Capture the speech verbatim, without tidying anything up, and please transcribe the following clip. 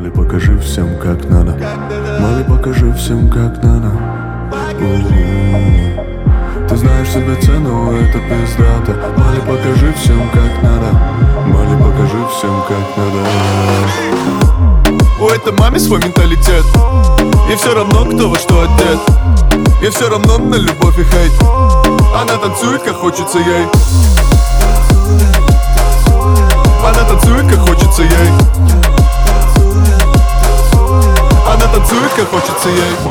Мали, покажи всем, как надо. Мали, покажи всем, как надо. У-у-у. Ты знаешь себе цену, это пиздато. Мали, покажи всем, как надо. Мали, покажи всем, как надо. У этой маме свой менталитет. И все равно, кто во что одет. И все равно на любовь и хейт. Она танцует, как хочется ей. Она танцует, как хочется ей. Она танцует, как хочется ей.